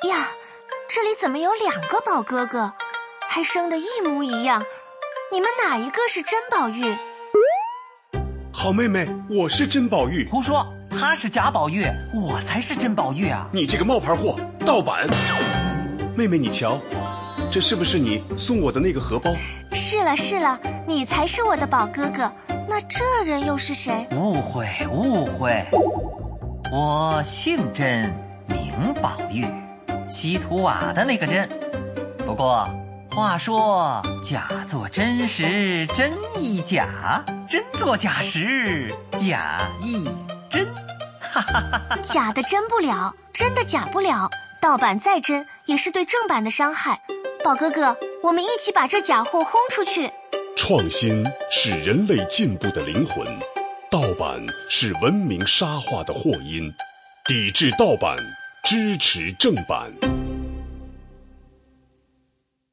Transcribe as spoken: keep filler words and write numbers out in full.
呀，这里怎么有两个宝哥哥，还生得一模一样？你们哪一个是真宝玉？ 好妹妹，我是真宝玉。 胡说，他是假宝玉，我才是真宝玉啊！ 你这个冒牌货，盗版！妹妹你瞧，这是不是你送我的那个荷包？ 是了是了，你才是我的宝哥哥。那这人又是谁？ 误会误会，我姓甄，名宝玉，西土瓦的那个甄。不过话说，假作真时真亦假，真作假时假亦真。哈哈哈哈！ 假的真不了，真的假不了，盗版再真也是对正版的伤害。宝哥哥，我们一起把这假货轰出去。 创新是人类进步的灵魂，盗版是文明沙化的祸因。抵制盗版，支持正版。